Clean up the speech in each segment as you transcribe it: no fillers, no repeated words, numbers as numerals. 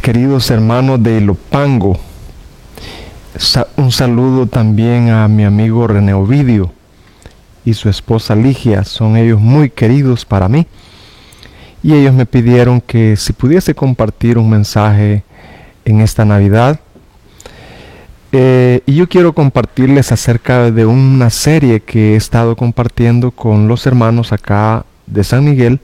queridos hermanos de Ilopango. Un saludo también a mi amigo René Ovidio y su esposa Ligia. Son ellos muy queridos para mí. Y ellos me pidieron que si pudiese compartir un mensaje en esta Navidad. Y yo quiero compartirles acerca de una serie que he estado compartiendo con los hermanos acá de San Miguel.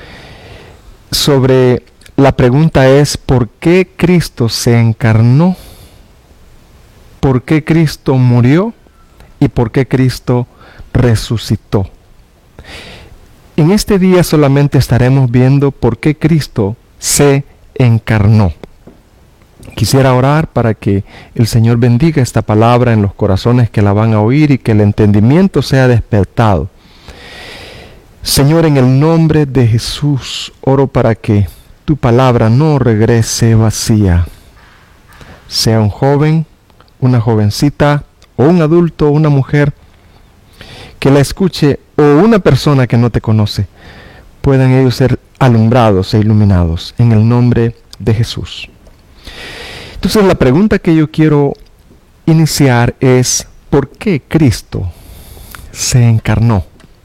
Sobre la pregunta es: ¿por qué Cristo se encarnó? ¿Por qué Cristo murió? ¿Y por qué Cristo resucitó? En este día solamente estaremos viendo por qué Cristo se encarnó. Quisiera orar para que el Señor bendiga esta palabra en los corazones que la van a oír y que el entendimiento sea despertado. Señor, en el nombre de Jesús, oro para que tu palabra no regrese vacía. Sea un joven, una jovencita, o un adulto, o una mujer, que la escuche, o una persona que no te conoce, puedan ellos ser alumbrados e iluminados en el nombre de Jesús. Entonces la pregunta que yo quiero iniciar es: ¿por qué Cristo se encarnó?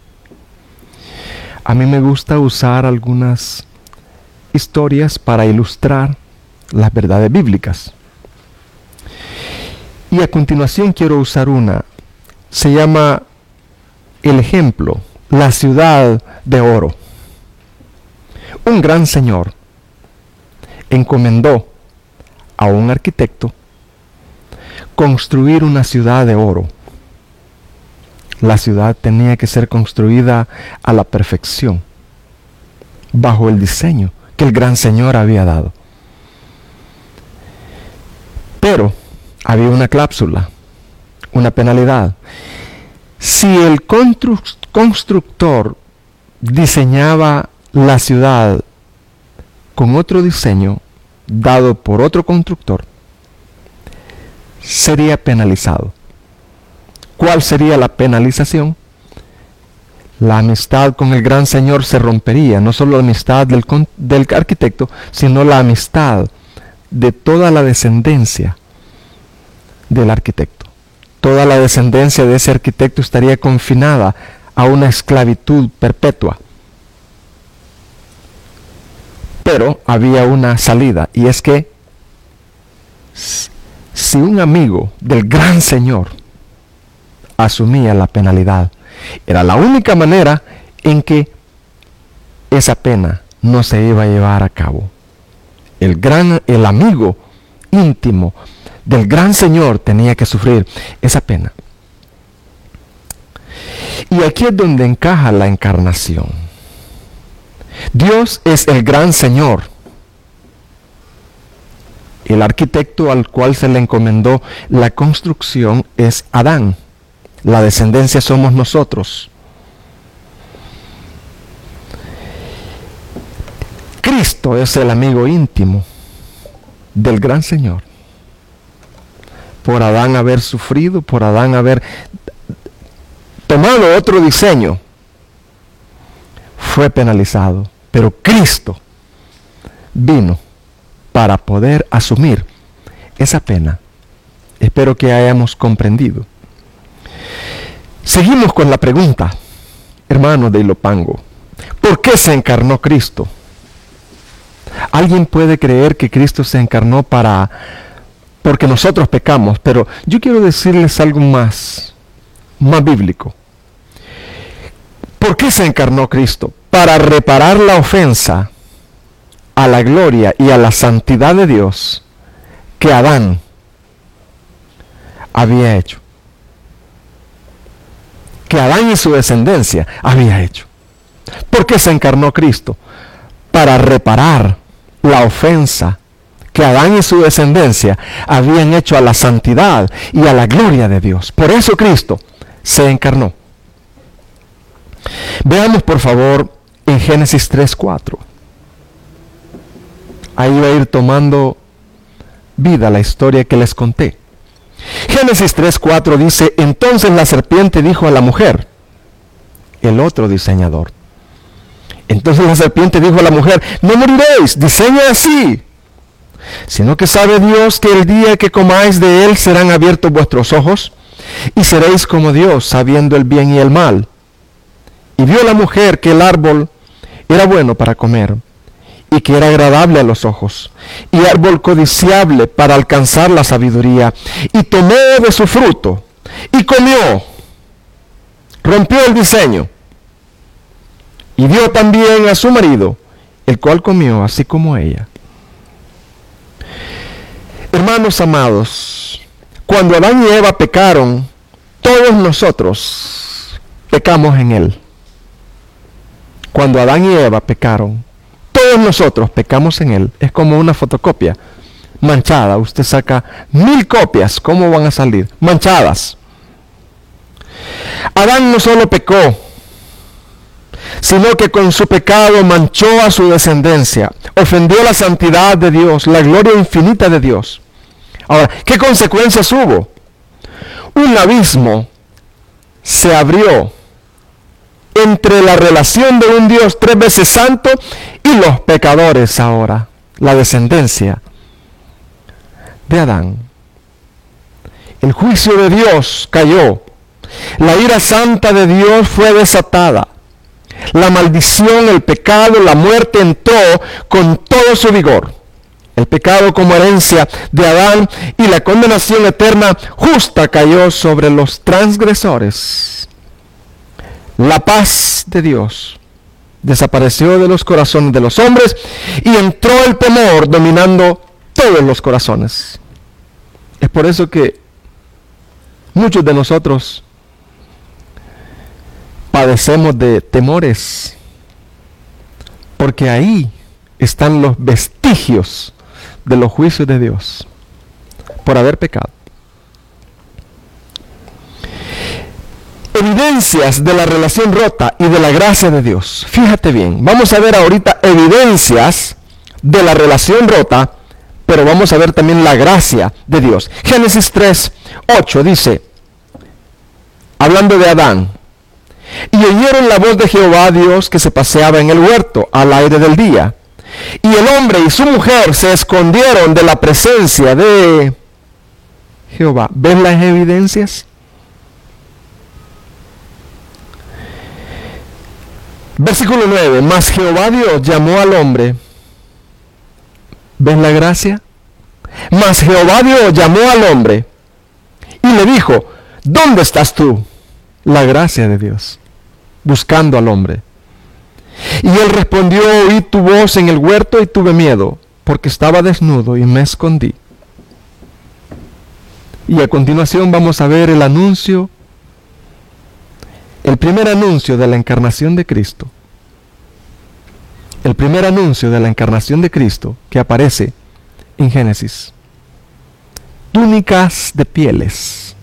A mí me gusta usar algunas historias para ilustrar las verdades bíblicas. Y a continuación quiero usar una. Se llama el ejemplo, la ciudad de oro. Un gran señor encomendó a un arquitecto construir una ciudad de oro. La ciudad tenía que ser construida a la perfección, bajo el diseño que el gran señor había dado. Pero había una cláusula, una penalidad. Si el constructor diseñaba la ciudad con otro diseño dado por otro constructor, sería penalizado. ¿Cuál sería la penalización? La amistad con el gran señor se rompería, no solo la amistad del arquitecto, sino la amistad de toda la descendencia del arquitecto. Toda la descendencia de ese arquitecto estaría confinada a una esclavitud perpetua. Pero había una salida, y es que si un amigo del gran señor asumía la penalidad, era la única manera en que esa pena no se iba a llevar a cabo. El amigo íntimo del gran señor tenía que sufrir esa pena. Y aquí es donde encaja la encarnación. Dios es el gran señor. El arquitecto al cual se le encomendó la construcción es Adán. La descendencia somos nosotros. Cristo es el amigo íntimo del gran señor. Por Adán haber sufrido, por Adán haber tomado otro diseño, fue penalizado. Pero Cristo vino para poder asumir esa pena. Espero que hayamos comprendido. Seguimos con la pregunta, hermanos de Ilopango. ¿Por qué se encarnó Cristo? Alguien puede creer que Cristo se encarnó porque nosotros pecamos, pero yo quiero decirles algo más bíblico. ¿Por qué se encarnó Cristo? Para reparar la ofensa a la gloria y a la santidad de Dios que Adán había hecho. Que Adán y su descendencia había hecho. ¿Por qué se encarnó Cristo? Para reparar la ofensa que Adán y su descendencia habían hecho a la santidad y a la gloria de Dios. Por eso Cristo se encarnó. Veamos por favor en Génesis 3:4. Ahí va a ir tomando vida la historia que les conté. Génesis 3:4 dice: entonces la serpiente dijo a la mujer, el otro diseñador. Entonces la serpiente dijo a la mujer: no moriréis, diseña así. sino que sabe Dios que el día que comáis de él serán abiertos vuestros ojos, y seréis como Dios, sabiendo el bien y el mal. Y vio la mujer que el árbol era bueno para comer, y que era agradable a los ojos, y árbol codiciable para alcanzar la sabiduría, y tomó de su fruto, y comió, rompió el diseño, y dio también a su marido, el cual comió así como ella. Hermanos amados, cuando Adán y Eva pecaron, todos nosotros pecamos en él. Cuando Adán y Eva pecaron, todos nosotros pecamos en él. Es como una fotocopia manchada. Usted saca 1000 copias, ¿cómo van a salir? Manchadas. Adán no solo pecó, sino que con su pecado manchó a su descendencia, ofendió la santidad de Dios, la gloria infinita de Dios. Ahora, ¿qué consecuencias hubo? Un abismo se abrió entre la relación de un Dios 3 veces santo y los pecadores ahora, la descendencia de Adán. El juicio de Dios cayó, la ira santa de Dios fue desatada, la maldición, el pecado, la muerte entró con todo su vigor. El pecado como herencia de Adán y la condenación eterna justa cayó sobre los transgresores. La paz de Dios desapareció de los corazones de los hombres y entró el temor dominando todos los corazones. Es por eso que muchos de nosotros padecemos de temores, porque ahí están los vestigios de los juicios de Dios por haber pecado. Evidencias de la relación rota y de la gracia de Dios. Fíjate bien, vamos a ver ahorita evidencias de la relación rota, pero vamos a ver también la gracia de Dios. Génesis 3:8 dice, hablando de Adán: y oyeron la voz de Jehová Dios que se paseaba en el huerto al aire del día. Y el hombre y su mujer se escondieron de la presencia de Jehová. ¿Ven las evidencias? Versículo 9. Mas Jehová Dios llamó al hombre. ¿Ven la gracia? Mas Jehová Dios llamó al hombre y le dijo: ¿dónde estás tú? La gracia de Dios, buscando al hombre. Y él respondió: oí tu voz en el huerto y tuve miedo, porque estaba desnudo y me escondí. Y a continuación vamos a ver el anuncio, el primer anuncio de la encarnación de Cristo. El primer anuncio de la encarnación de Cristo que aparece en Génesis. Túnicas de pieles.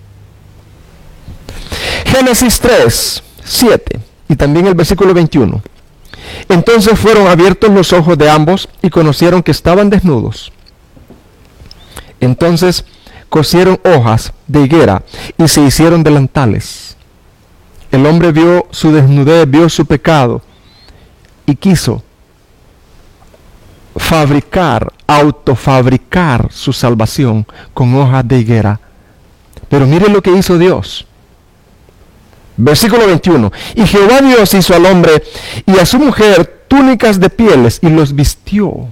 Génesis 3:7 y también el versículo 21. Entonces fueron abiertos los ojos de ambos y conocieron que estaban desnudos. Entonces cosieron hojas de higuera y se hicieron delantales. El hombre vio su desnudez, vio su pecado y quiso autofabricar su salvación con hojas de higuera. Pero mire lo que hizo Dios. Versículo 21. Y Jehová Dios hizo al hombre y a su mujer túnicas de pieles y los vistió.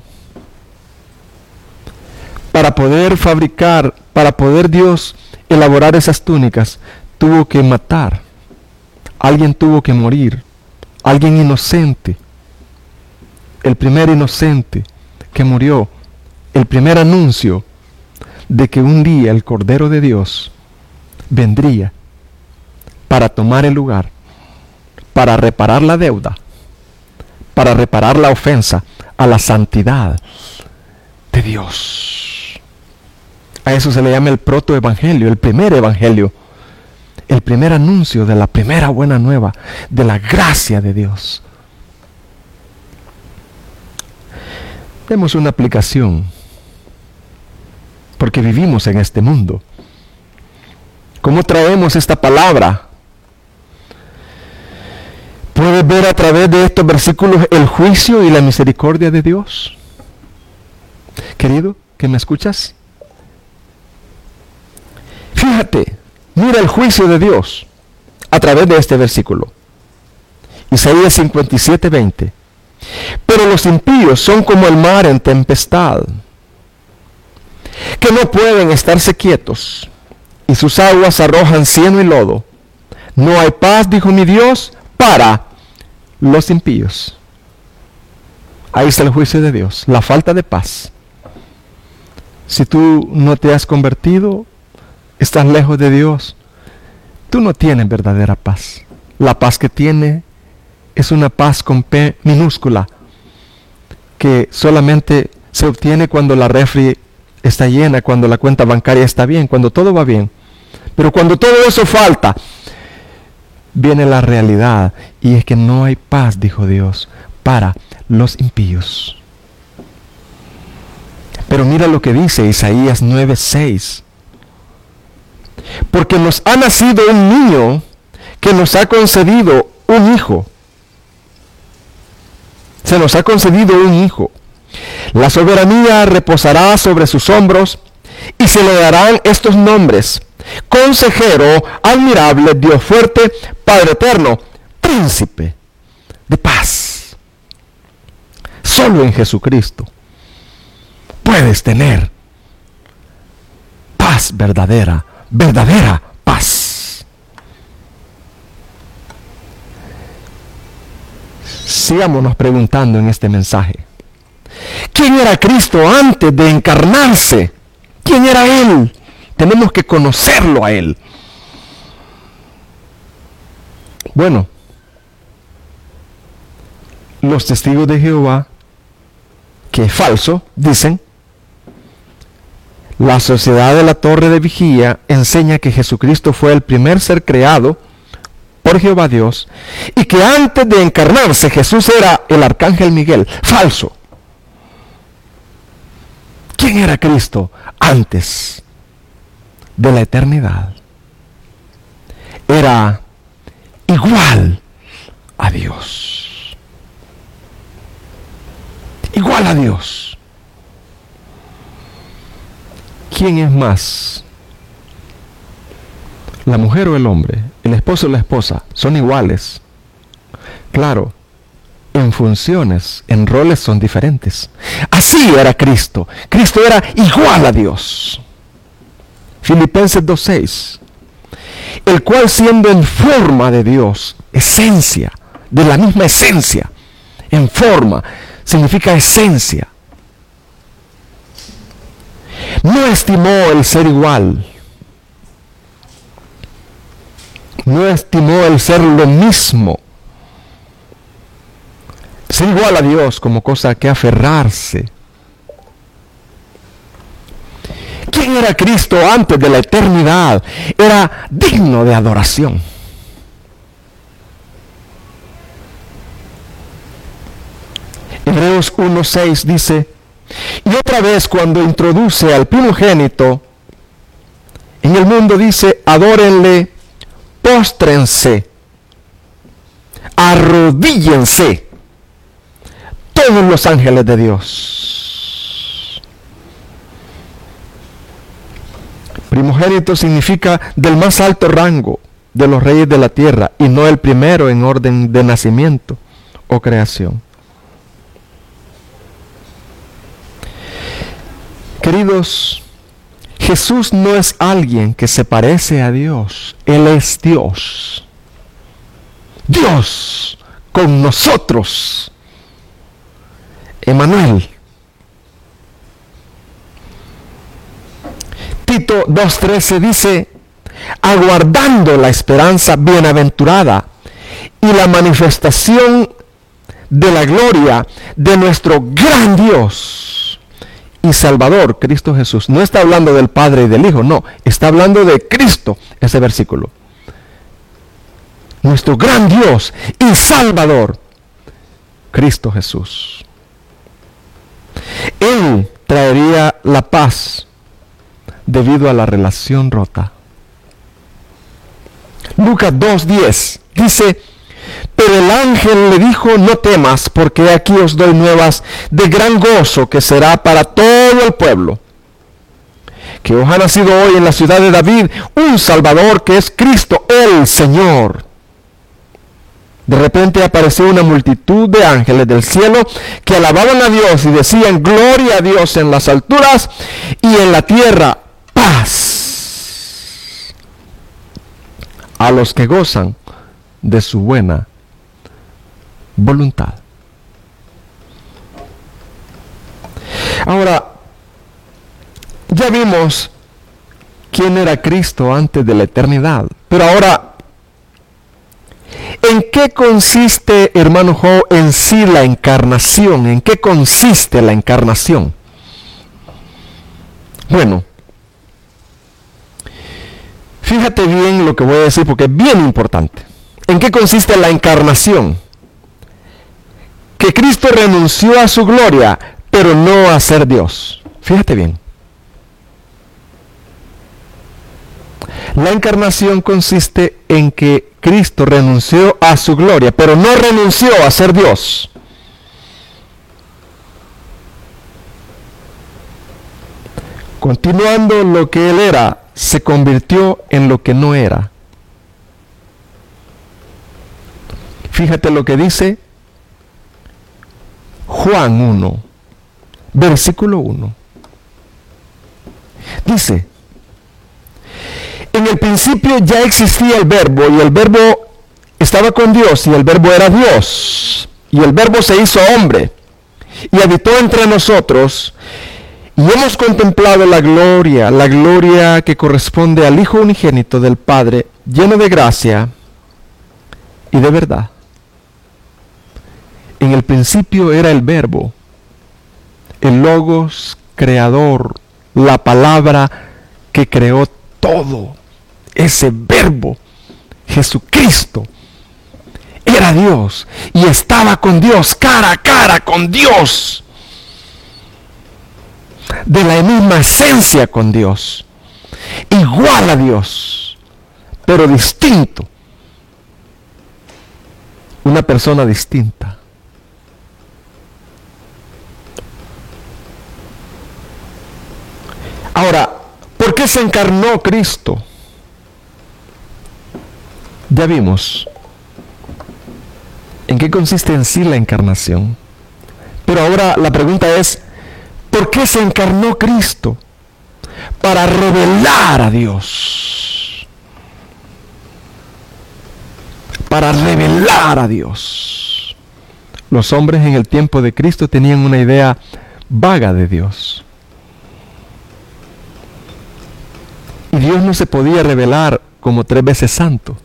Para poder fabricar, para poder Dios elaborar esas túnicas, tuvo que matar. Alguien tuvo que morir. Alguien inocente. El primer inocente que murió. El primer anuncio de que un día el Cordero de Dios vendría para tomar el lugar, para reparar la deuda, para reparar la ofensa a la santidad de Dios. A eso se le llama el protoevangelio, el primer evangelio, el primer anuncio de la primera buena nueva, de la gracia de Dios. Demos una aplicación, porque vivimos en este mundo. ¿Cómo traemos esta palabra? ¿Puedes ver a través de estos versículos el juicio y la misericordia de Dios? Querido, que me escuchas? Fíjate, mira el juicio de Dios a través de este versículo. Isaías 57:20. Pero los impíos son como el mar en tempestad, que no pueden estarse quietos, y sus aguas arrojan cieno y lodo. No hay paz, dijo mi Dios, para los impíos. Ahí está el juicio de Dios, la falta de paz. Si tú no te has convertido, estás lejos de Dios, tú no tienes verdadera paz. La paz que tiene es una paz con P minúscula, que solamente se obtiene cuando la refri está llena, cuando la cuenta bancaria está bien, cuando todo va bien. Pero cuando todo eso falta, viene la realidad, y es que no hay paz, dijo Dios, para los impíos. Pero mira lo que dice Isaías 9:6. Porque nos ha nacido un niño, que nos ha concedido un hijo. Se nos ha concedido un hijo. La soberanía reposará sobre sus hombros, y se le darán estos nombres: Consejero, admirable, Dios fuerte, Padre eterno, Príncipe de paz. Solo en Jesucristo puedes tener paz verdadera, verdadera paz. Sigámonos preguntando en este mensaje: ¿quién era Cristo antes de encarnarse? ¿Quién era Él? Tenemos que conocerlo a Él. Bueno, los testigos de Jehová, que es falso, dicen: la sociedad de la torre de vigía enseña que Jesucristo fue el primer ser creado por Jehová Dios, y que antes de encarnarse Jesús era el arcángel Miguel. Falso. ¿Quién era Cristo antes de la eternidad? Era igual a Dios. Igual a Dios. ¿Quién es más? ¿La mujer o el hombre? ¿El esposo o la esposa? Son iguales. Claro, en funciones, en roles son diferentes. Así era Cristo. Cristo era igual a Dios. Filipenses 2:6. El cual, siendo en forma de Dios, esencia, de la misma esencia, en forma, significa esencia, no estimó el ser igual, no estimó el ser lo mismo, ser igual a Dios, como cosa que aferrarse. ¿Quién era Cristo antes de la eternidad? Era digno de adoración. Hebreos 1:6 dice: y otra vez, cuando introduce al primogénito en el mundo, dice: adórenle, póstrense, arrodíllense todos los ángeles de Dios. Primogénito significa del más alto rango de los reyes de la tierra, y no el primero en orden de nacimiento o creación. Queridos, Jesús no es alguien que se parece a Dios. Él es Dios. Dios con nosotros. Emmanuel. Tito 2:13 dice: aguardando la esperanza bienaventurada y la manifestación de la gloria de nuestro gran Dios y Salvador, Cristo Jesús. No está hablando del Padre y del Hijo, no, está hablando de Cristo, ese versículo. Nuestro gran Dios y Salvador, Cristo Jesús. Él traería la paz debido a la relación rota. Lucas 2:10 dice: pero el ángel le dijo: no temas, porque aquí os doy nuevas de gran gozo, que será para todo el pueblo. que os ha nacido hoy en la ciudad de David un Salvador, que es Cristo el Señor. De repente apareció una multitud de ángeles del cielo que alababan a Dios y decían: gloria a Dios en las alturas y en la tierra paz a los que gozan de su buena voluntad. Ahora, ya vimos quién era Cristo antes de la eternidad, pero ahora, ¿en qué consiste, hermano Jo, en sí la encarnación? ¿En qué consiste la encarnación? Bueno, fíjate bien lo que voy a decir porque es bien importante. ¿En qué consiste la encarnación? Que Cristo renunció a su gloria, pero no a ser Dios. Fíjate bien. La encarnación consiste en que Cristo renunció a su gloria, pero no renunció a ser Dios. Continuando lo que Él era, se convirtió en lo que no era. Fíjate lo que dice Juan 1, versículo 1. Dice: en el principio ya existía el Verbo, y el Verbo estaba con Dios, y el Verbo era Dios. Y el Verbo se hizo hombre, y habitó entre nosotros, y hemos contemplado la gloria que corresponde al Hijo unigénito del Padre, lleno de gracia y de verdad. En el principio era el Verbo, el Logos creador, la palabra que creó todo. Ese Verbo, Jesucristo, era Dios y estaba con Dios, cara a cara con Dios, de la misma esencia con Dios, igual a Dios, pero distinto, una persona distinta. Ahora, ¿por qué se encarnó Cristo? Ya vimos en qué consiste en sí la encarnación. Pero ahora la pregunta es, ¿por qué se encarnó Cristo? Para revelar a Dios. Para revelar a Dios. Los hombres en el tiempo de Cristo tenían una idea vaga de Dios. Y Dios no se podía revelar como 3 veces santo,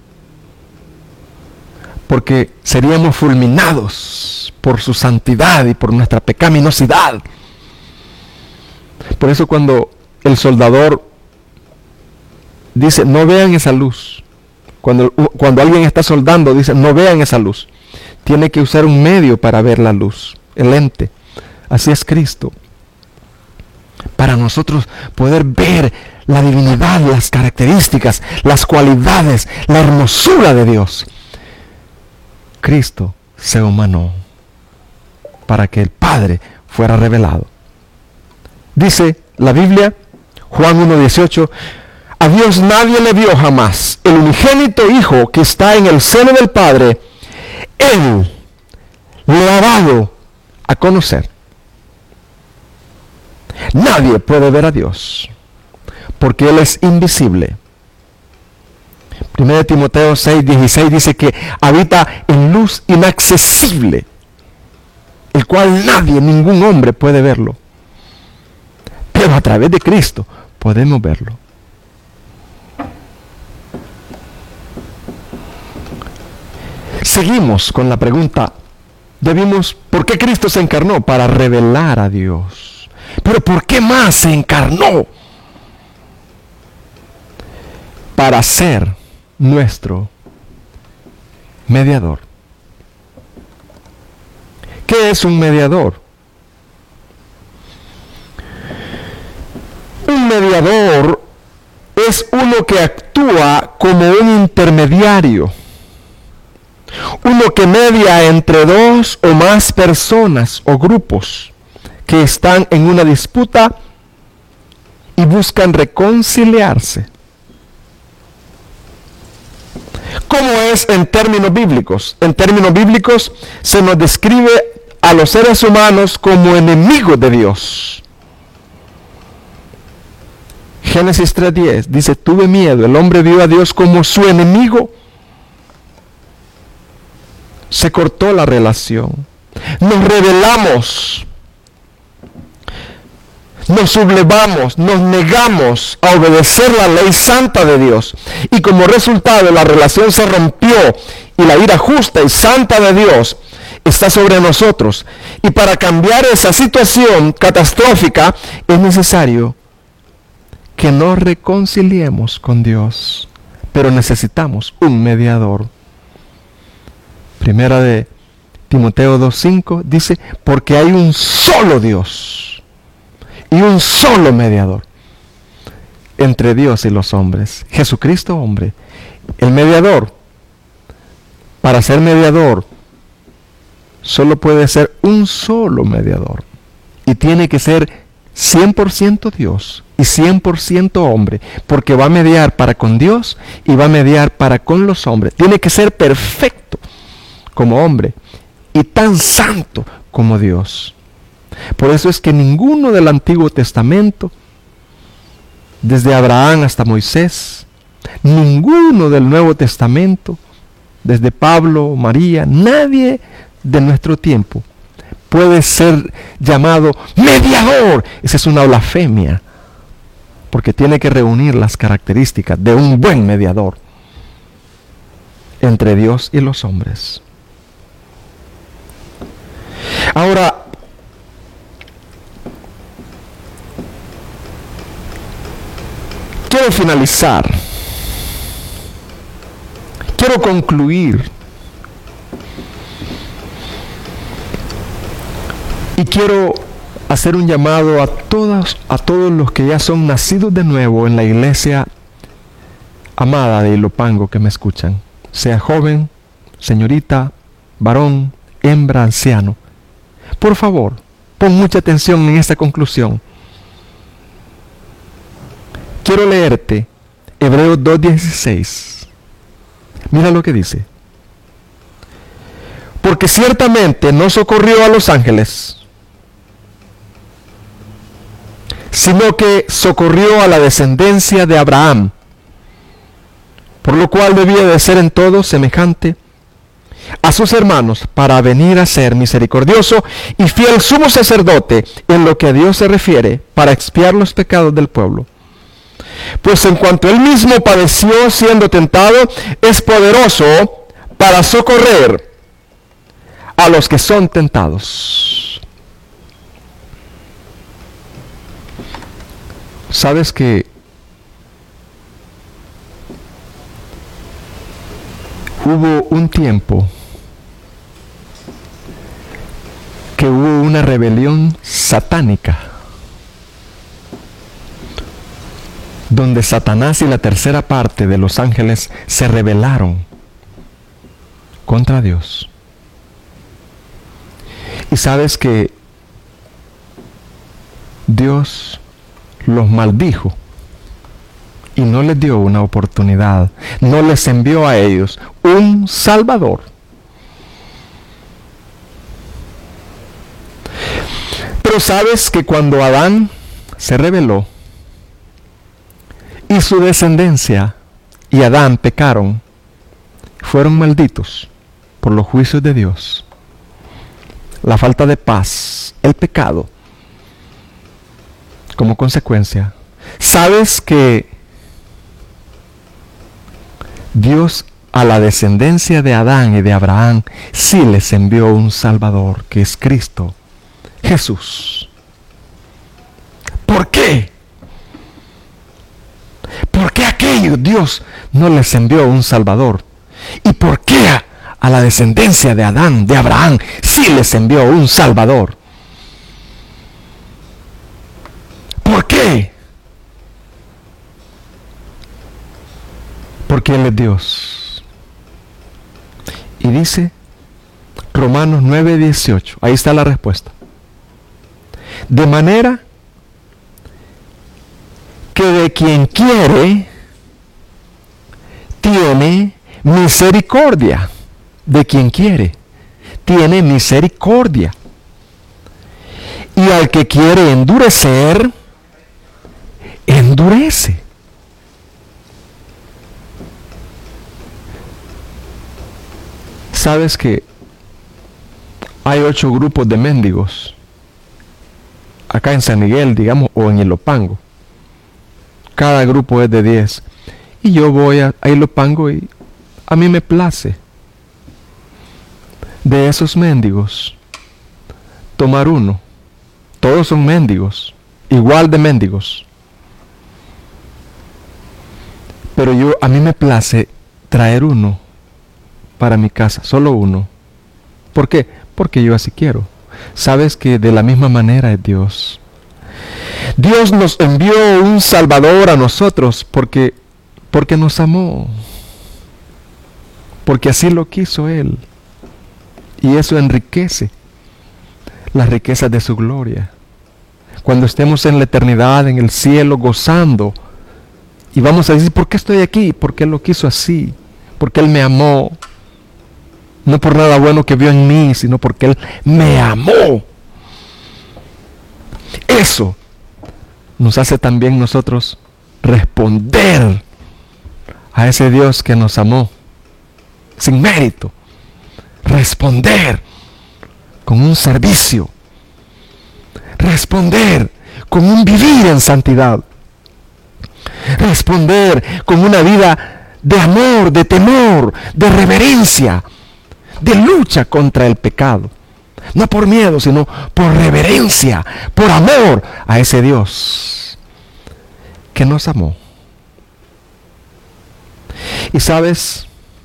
porque seríamos fulminados por su santidad y por nuestra pecaminosidad. Por eso cuando el soldador dice, no vean esa luz, cuando alguien está soldando, dice, no vean esa luz, tiene que usar un medio para ver la luz, el lente. Así es Cristo. Para nosotros poder ver la divinidad, las características, las cualidades, la hermosura de Dios, Cristo se humanó para que el Padre fuera revelado. Dice la Biblia, Juan 1:18, a Dios nadie le vio jamás. El unigénito Hijo que está en el seno del Padre, Él le ha dado a conocer. Nadie puede ver a Dios, porque Él es invisible. 1 Timoteo 6:16 dice que habita en luz inaccesible, el cual nadie, ningún hombre puede verlo. Pero a través de Cristo podemos verlo. Seguimos con la pregunta. Ya vimos por qué Cristo se encarnó, para revelar a Dios. Pero ¿por qué más se encarnó? Para ser nuestro mediador. ¿Qué es un mediador? Un mediador es uno que actúa como un intermediario, uno que media entre 2 o más personas o grupos que están en una disputa y buscan reconciliarse. ¿Cómo es en términos bíblicos? En términos bíblicos se nos describe a los seres humanos como enemigos de Dios. Génesis 3:10 dice, tuve miedo, el hombre vio a Dios como su enemigo. Se cortó la relación. Nos rebelamos. Nos sublevamos, nos negamos a obedecer la ley santa de Dios. Y como resultado la relación se rompió y la ira justa y santa de Dios está sobre nosotros. Y para cambiar esa situación catastrófica es necesario que nos reconciliemos con Dios. Pero necesitamos un mediador. Primera de Timoteo 2:5 dice, porque hay un solo Dios y un solo mediador entre Dios y los hombres, Jesucristo hombre. El mediador, para ser mediador, solo puede ser un solo mediador. Y tiene que ser 100% Dios y 100% hombre, porque va a mediar para con Dios y va a mediar para con los hombres. Tiene que ser perfecto como hombre y tan santo como Dios. Por eso es que ninguno del Antiguo Testamento, desde Abraham hasta Moisés, ninguno del Nuevo Testamento, desde Pablo, María, nadie de nuestro tiempo puede ser llamado mediador. Esa es una blasfemia, porque tiene que reunir las características de un buen mediador entre Dios y los hombres. Ahora, quiero finalizar, quiero concluir y quiero hacer un llamado a todos los que ya son nacidos de nuevo en la iglesia amada de Ilopango que me escuchan, sea joven, señorita, varón, hembra, anciano. Por favor, pon mucha atención en esta conclusión. Quiero leerte Hebreos 2:16. Mira lo que dice. Porque ciertamente no socorrió a los ángeles, sino que socorrió a la descendencia de Abraham, por lo cual debía de ser en todo semejante a sus hermanos, para venir a ser misericordioso y fiel sumo sacerdote en lo que a Dios se refiere, para expiar los pecados del pueblo. Pues en cuanto él mismo padeció siendo tentado, es poderoso para socorrer a los que son tentados. ¿Sabes que hubo un tiempo que hubo una rebelión satánica, donde Satanás y la tercera parte de los ángeles se rebelaron contra Dios? Y sabes que Dios los maldijo y no les dio una oportunidad, no les envió a ellos un Salvador. Pero sabes que cuando Adán se rebeló y su descendencia y Adán pecaron, fueron malditos por los juicios de Dios. La falta de paz, el pecado, como consecuencia. ¿Sabes que Dios a la descendencia de Adán y de Abraham sí les envió un Salvador, que es Cristo Jesús? ¿Por qué? ¿Por qué a aquellos Dios no les envió un Salvador? ¿Y por qué a la descendencia de Adán, de Abraham, sí les envió un Salvador? ¿Por qué? Porque Él es Dios. Y dice Romanos 9:18, ahí está la respuesta. De manera de quien quiere, tiene misericordia. De quien quiere, tiene misericordia. Y al que quiere endurecer, endurece. ¿Sabes que hay 8 grupos de mendigos acá en San Miguel, digamos, o en Ilopango? Cada grupo es de 10. Y yo voy a Ilopango y a mí me place de esos mendigos tomar uno. Todos son mendigos, igual de mendigos. Pero a mí me place traer uno para mi casa, solo uno. ¿Por qué? Porque yo así quiero. Sabes que de la misma manera es Dios. Dios nos envió un Salvador a nosotros porque nos amó. Porque así lo quiso Él. Y eso enriquece las riquezas de su gloria. Cuando estemos en la eternidad, en el cielo, gozando, y vamos a decir, ¿por qué estoy aquí? Porque Él lo quiso así. Porque Él me amó. No por nada bueno que vio en mí, sino porque Él me amó. Eso nos hace también nosotros responder a ese Dios que nos amó sin mérito. Responder con un servicio. Responder con un vivir en santidad. Responder con una vida de amor, de temor, de reverencia, de lucha contra el pecado. No por miedo, sino por reverencia, por amor a ese Dios que nos amó. ¿Y sabes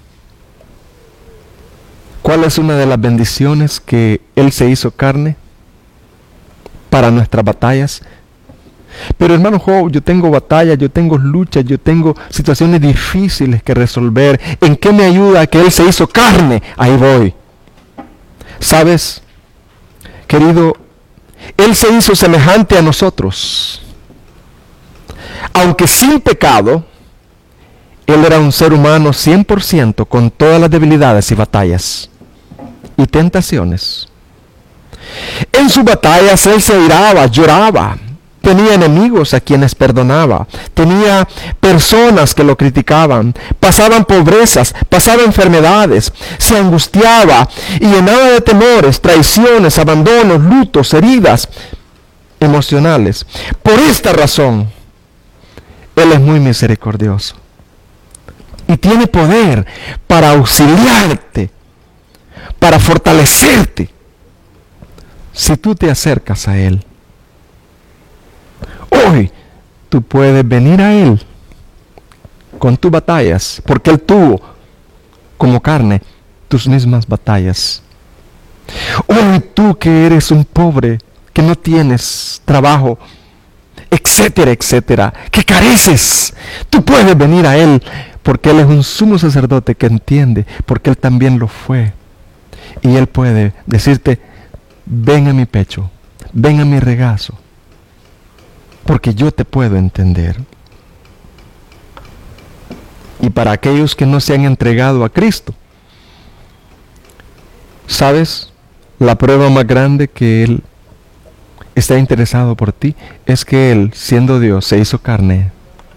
cuál es una de las bendiciones que Él se hizo carne para nuestras batallas? Pero hermano Job, yo tengo batallas, yo tengo luchas, yo tengo situaciones difíciles que resolver. ¿En qué me ayuda que Él se hizo carne? Ahí voy. ¿Sabes, querido? Él se hizo semejante a nosotros. Aunque sin pecado, Él era un ser humano 100% con todas las debilidades y batallas y tentaciones. En sus batallas Él se iraba, lloraba. Tenía enemigos a quienes perdonaba. Tenía personas que lo criticaban. Pasaban pobrezas, pasaba enfermedades. Se angustiaba y llenaba de temores, traiciones, abandonos, lutos, heridas emocionales. Por esta razón, Él es muy misericordioso. Y tiene poder para auxiliarte, para fortalecerte, si tú te acercas a Él. Hoy tú puedes venir a Él con tus batallas, porque Él tuvo como carne tus mismas batallas. Hoy tú que eres un pobre, que no tienes trabajo, etcétera, etcétera, que careces, tú puedes venir a Él, porque Él es un sumo sacerdote que entiende, porque Él también lo fue. Y Él puede decirte, ven a mi pecho, ven a mi regazo, porque yo te puedo entender. Y para aquellos que no se han entregado a Cristo, ¿sabes? La prueba más grande que Él está interesado por ti es que Él, siendo Dios, se hizo carne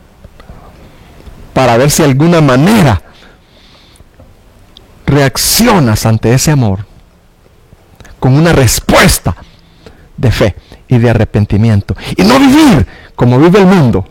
para ver si de alguna manera reaccionas ante ese amor con una respuesta de fe y de arrepentimiento, y no vivir como vive el mundo,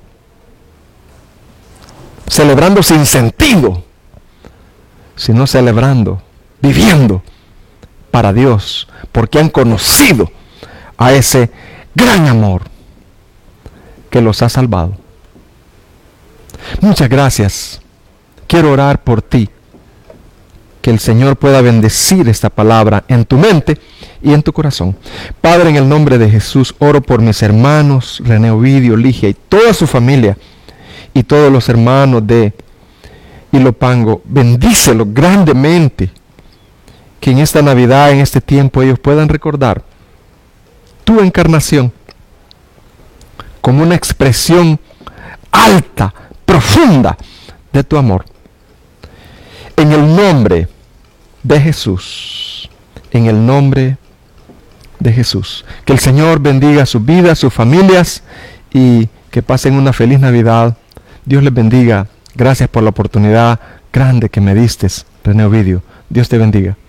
celebrando sin sentido, sino celebrando, viviendo para Dios, porque han conocido a ese gran amor que los ha salvado. Muchas gracias. Quiero orar por ti, que el Señor pueda bendecir esta palabra en tu mente y en tu corazón. Padre, en el nombre de Jesús, oro por mis hermanos René Ovidio, Ligia y toda su familia, y todos los hermanos de Ilopango. Bendícelos grandemente, que en esta Navidad, en este tiempo, ellos puedan recordar tu encarnación como una expresión alta, profunda de tu amor. En el nombre de Jesús, en el nombre de Jesús. Que el Señor bendiga sus vidas, sus familias, y que pasen una feliz Navidad. Dios les bendiga. Gracias por la oportunidad grande que me diste, René Ovidio. Dios te bendiga.